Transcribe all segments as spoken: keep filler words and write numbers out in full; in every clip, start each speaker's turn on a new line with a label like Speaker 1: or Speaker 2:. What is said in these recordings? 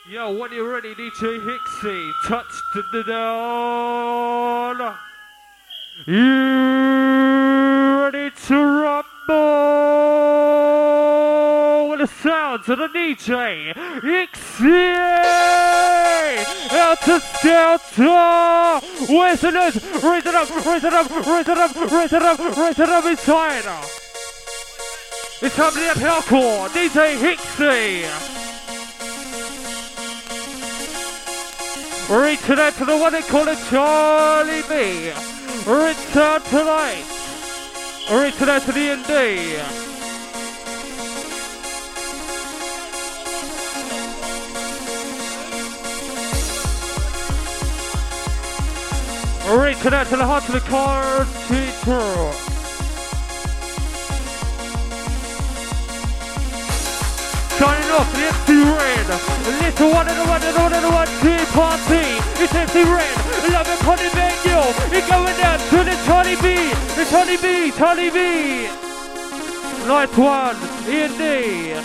Speaker 1: Yo, when you're ready, D J Hixie, touch the down. You ready to rumble with the sounds of the D J Hixie. Out to Skelter. Where's the nose? Raise it up, raise it up, raise it up, raise it up, raise it up inside. It's time to the hardcore, D J Hixie. Reaching out to the one they call it Charlie B. Return tonight. Reaching out to the N D. Reaching out to the heart of the car teacher. Signing off the M C Red. Little one and a one and a one and a one team party. It's M C Red. Love and Connie Manuel. It's going down to the Tony B. The Tony B. Tony B. Night one. E and D.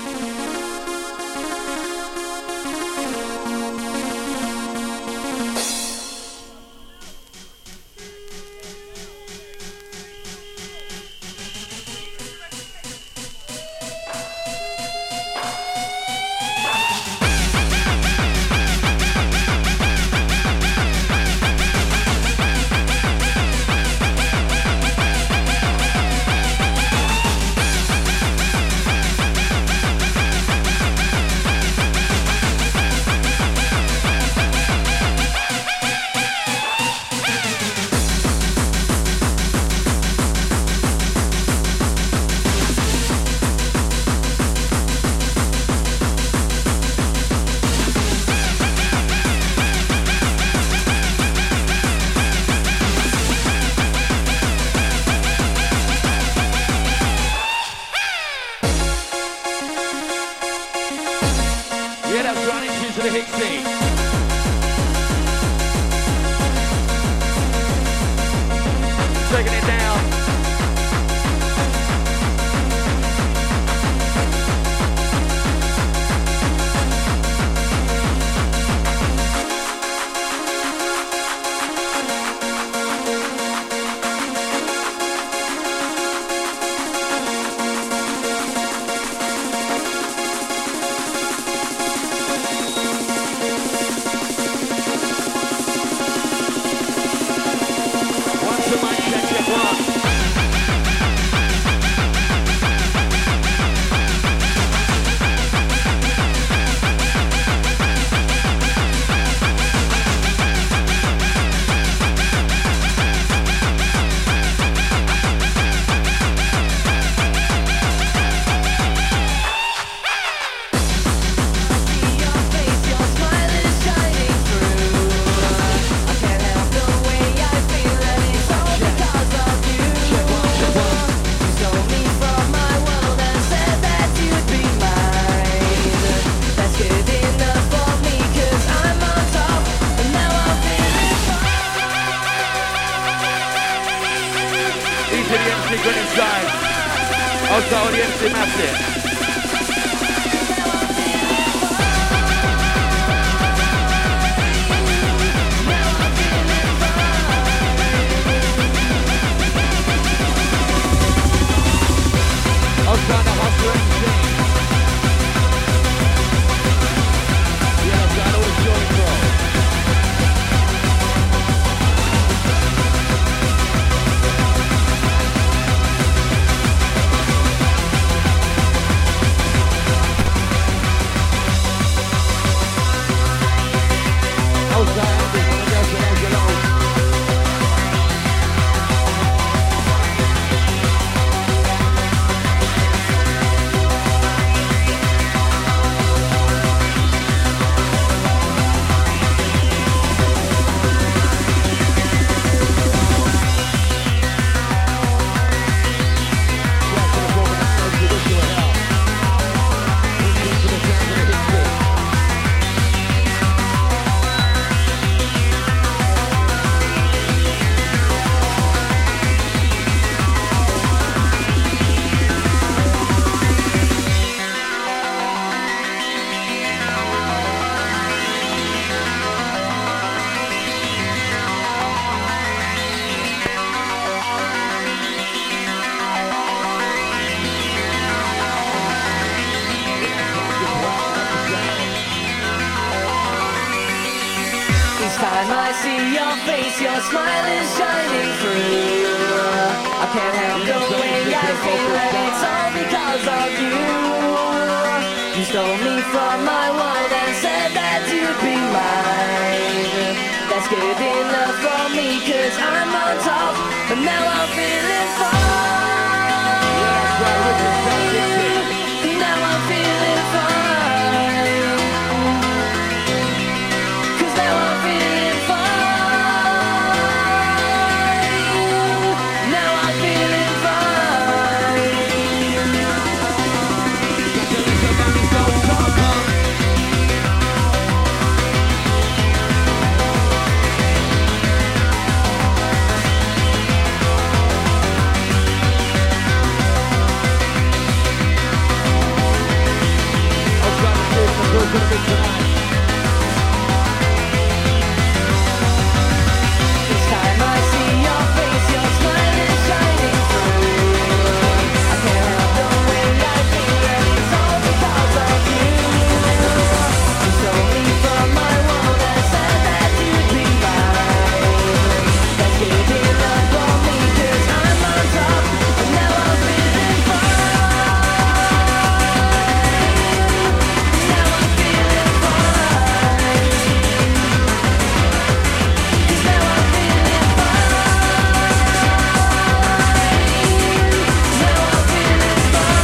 Speaker 2: time I see your face, your smile is shining through. I can't help the way I feel, and it's all because of you. You stole me from my world and said that you'd be mine. That's good enough for me, cause I'm on top, and now I'm feeling fine. Now I'm feeling fine. Cause now I'm feeling fine. Now I'm feeling fine. This time I see your face, your smile is shining through. I can't help the way I feel, and it's all because of you. You stole me from my world and said that you'd be mine. That's good enough for me, cause I'm on top, and now I'm feeling fine. Now I'm feeling fine. Cause now I'm feeling fine. Now I'm feeling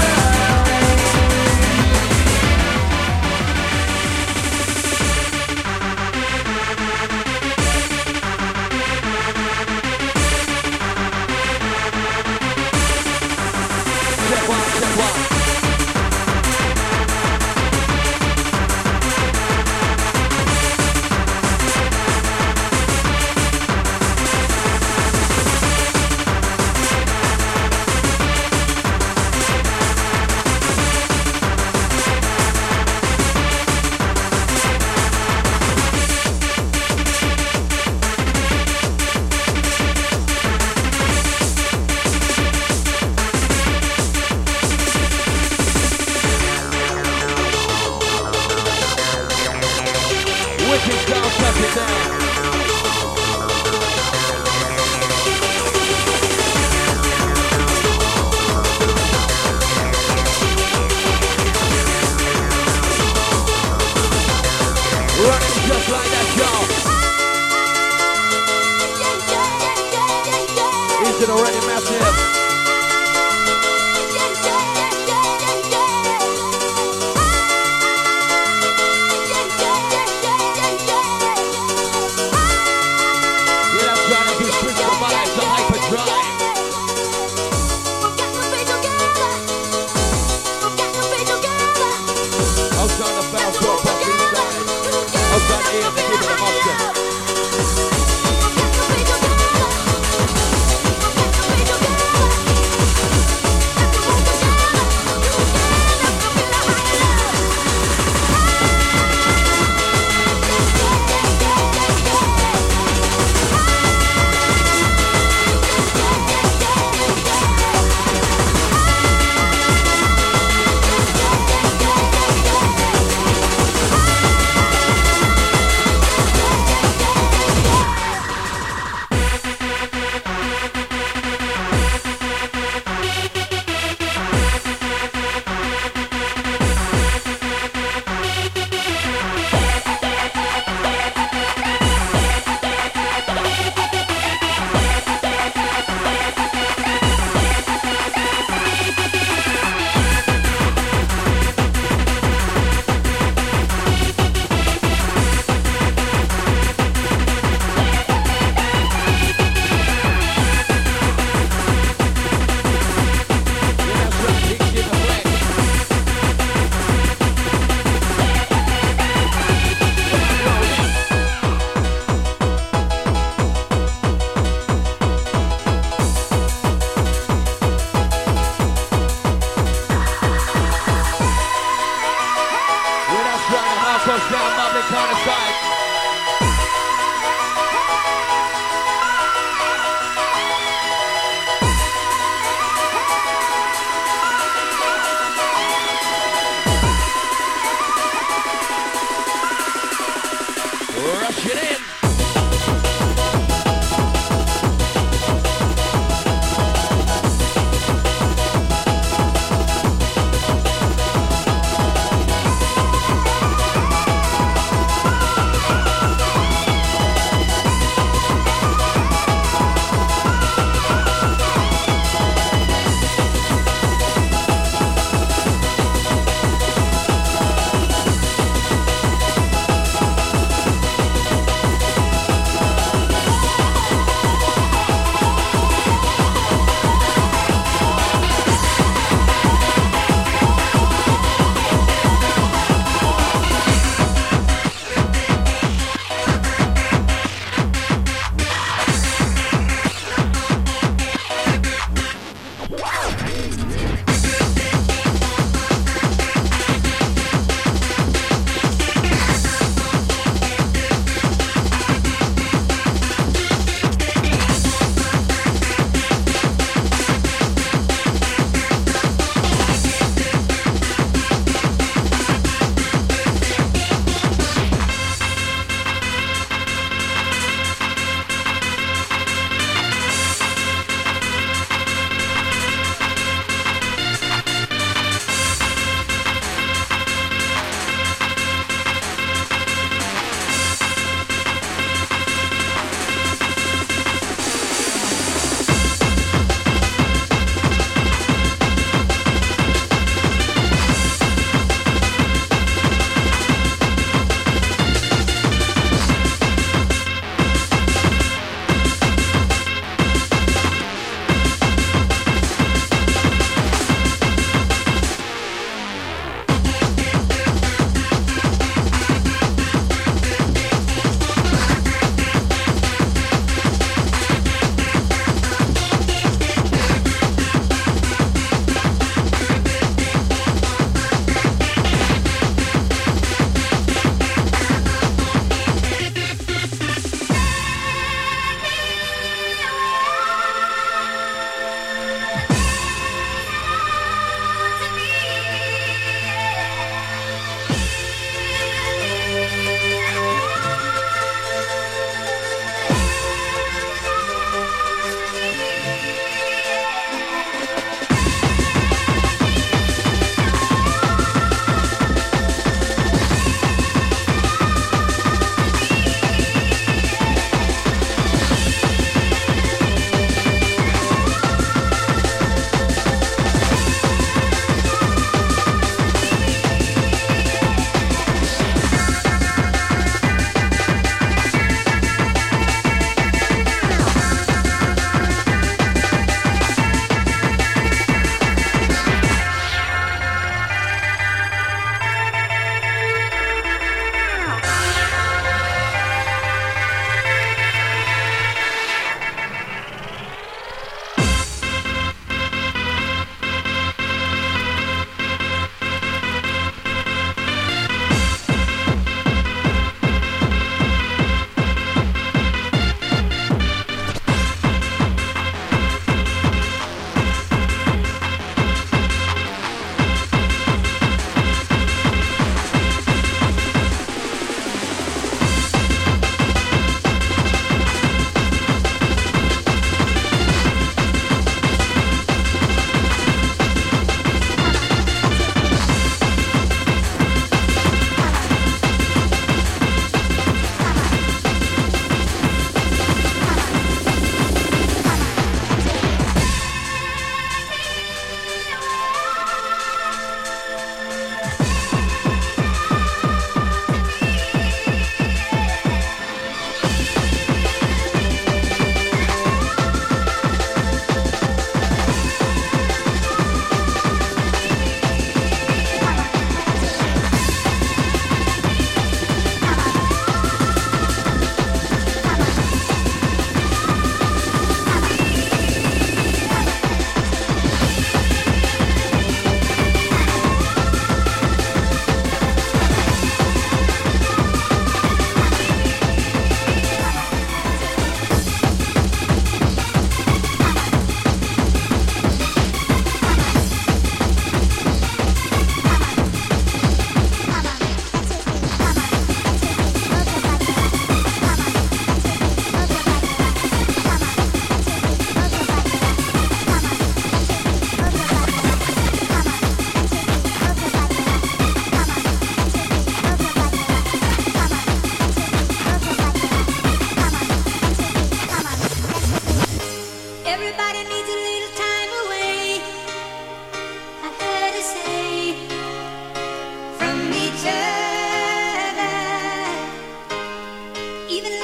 Speaker 3: Step one, step one. Wicked down, touch it down. Running just like that, y'all. Is it already massive? Yeah, that's right, if you switch the vibe to hyperdrive. I'm trying to bounce up on the inside. I'm trying to hear the give it emotion. Push down, lovely kind of side. Rush it in.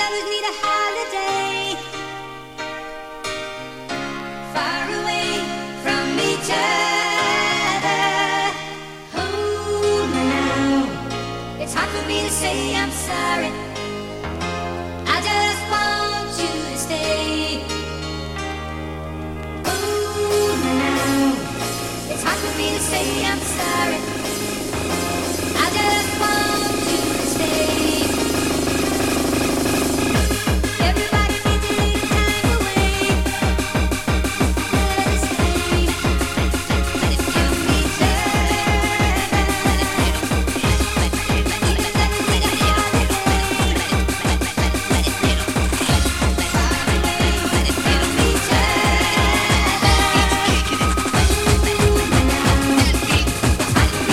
Speaker 4: brothers need a holiday, far away from each other. Hold me now, it's hard for me to say I'm sorry. I just want you to stay. Hold me now, it's hard for me to say I'm sorry. I just want you to stay. Everybody needs a little time away. Let us stay. From each other. Far away from each other.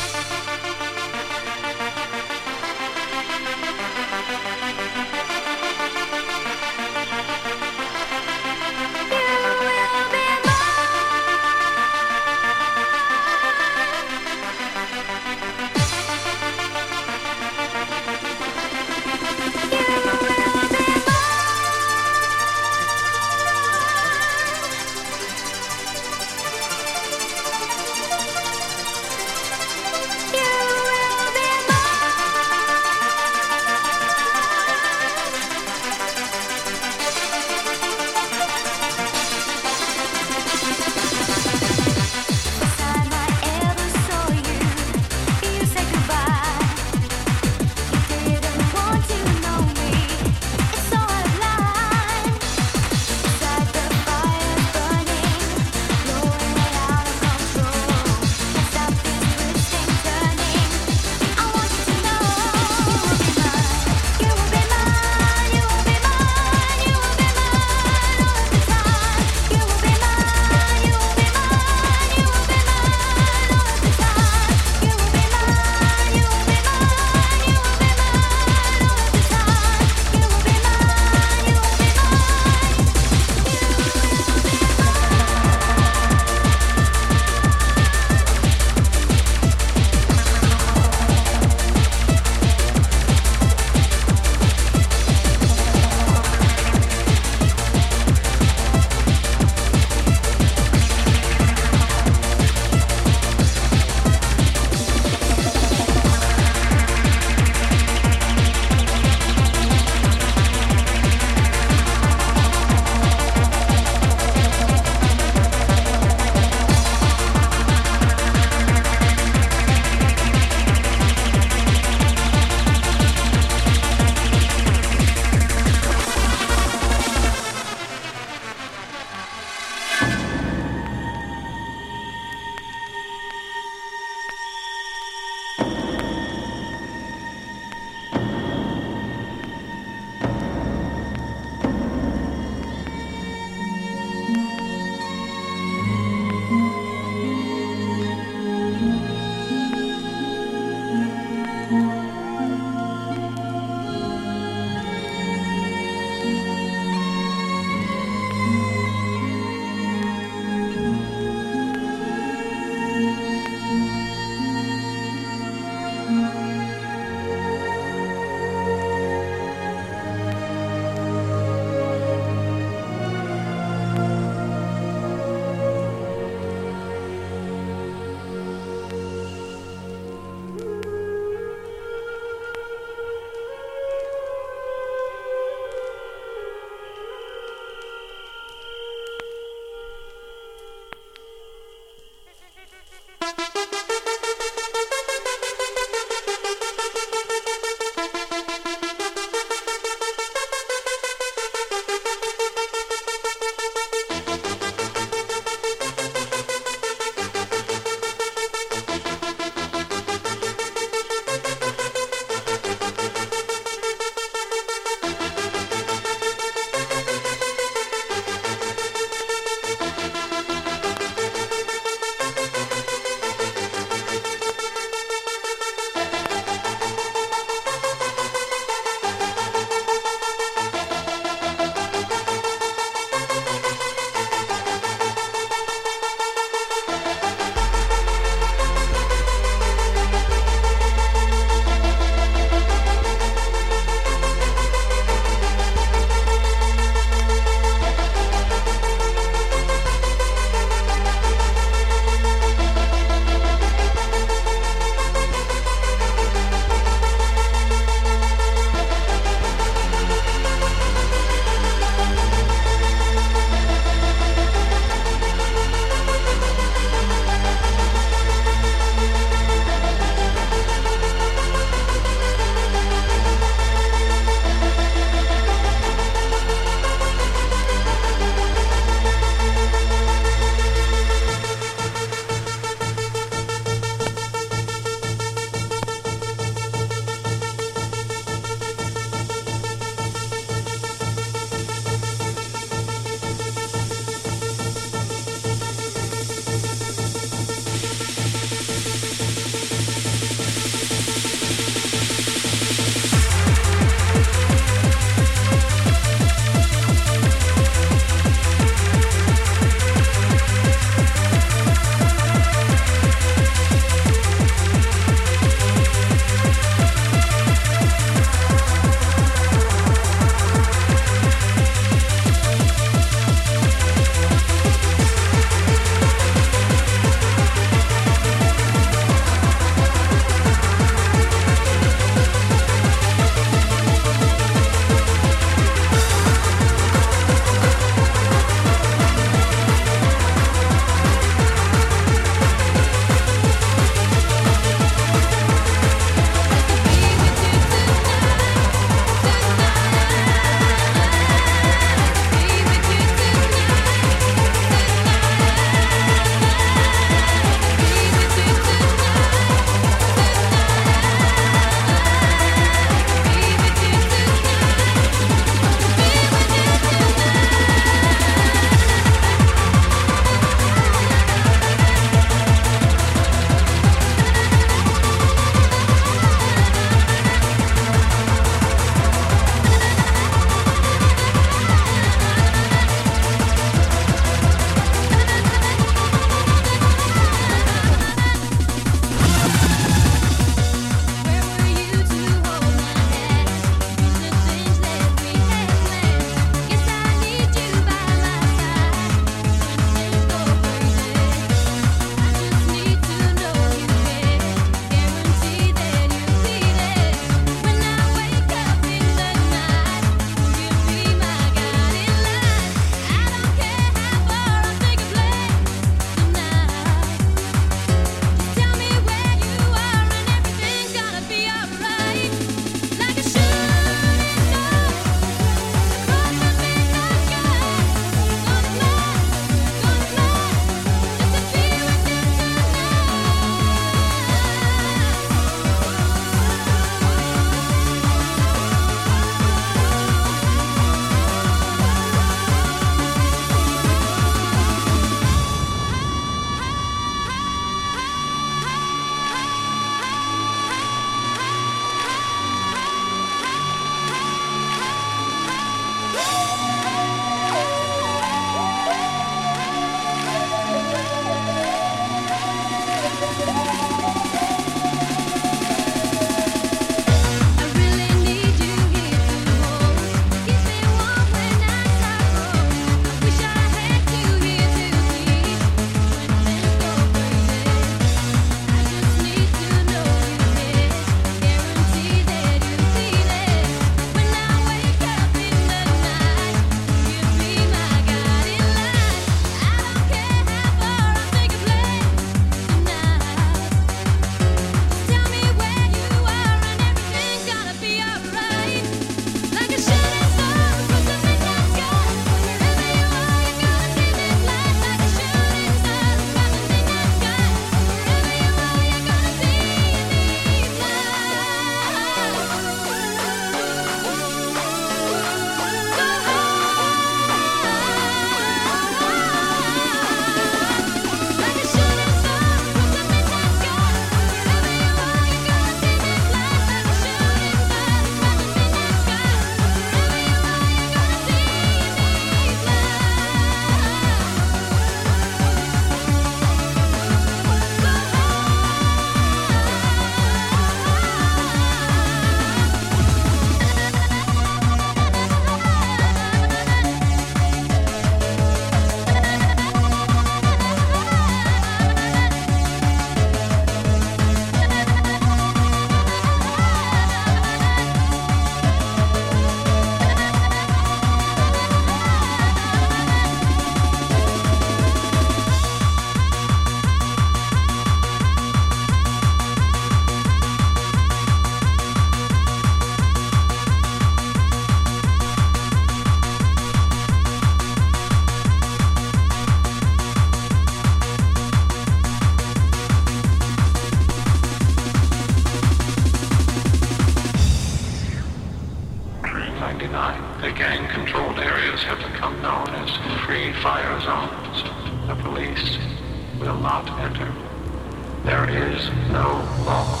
Speaker 5: ninety-nine, the gang-controlled areas have become known as free fire zones. The police will not enter. There is no law.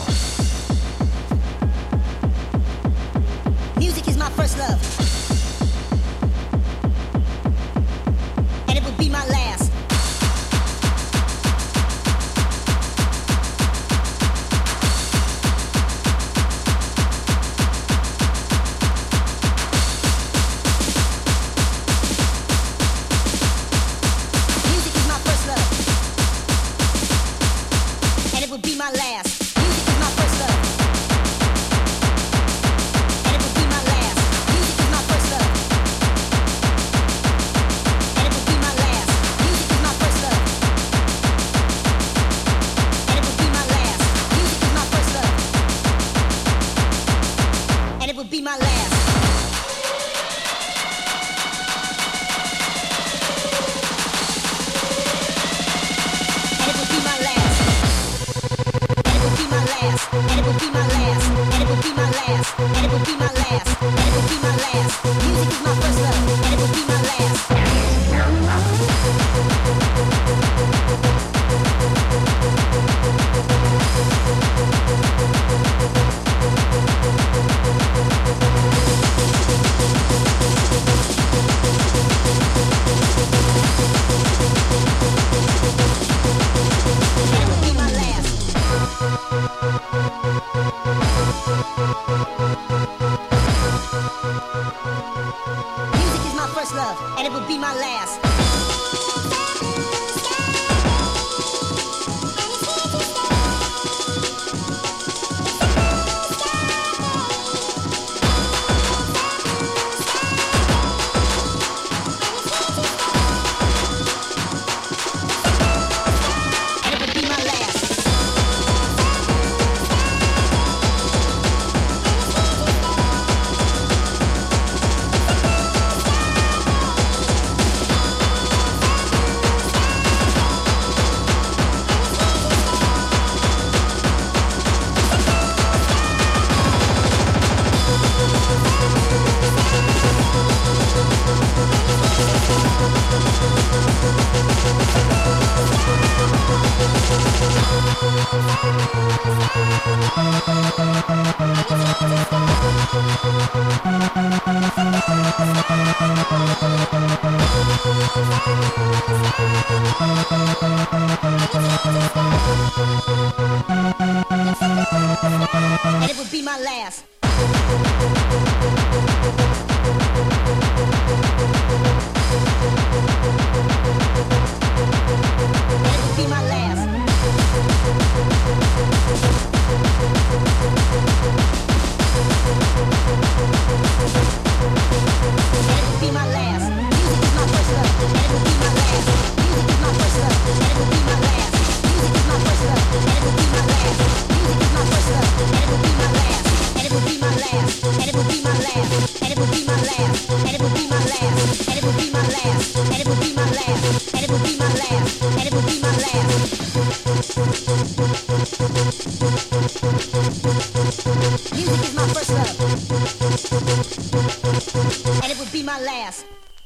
Speaker 6: Music is my first love, and it will be my last. Music is my first love, and it will be my last. Music is my first love. Be my last. And it will be my last. And it will be my last. And it will be my last. And it will be my last. And it will be my last. And it will be my last. Music is my first love. And it will be my last. Music is my first love, and it will be my last. And it would be my last. And it would be my last. And it would be my last. Music is my first love. And it would be my last. Music is my first love. And it would be my last. Music is my first love. And it would be my last. Music is my first love. And it would be my last. And it would be my last. And it would be my last. And it would be my last. And it would be my last. And it would be my last. And it would be my last. And it would be my last. And it would be my last. Music is my first love. And it would be my last.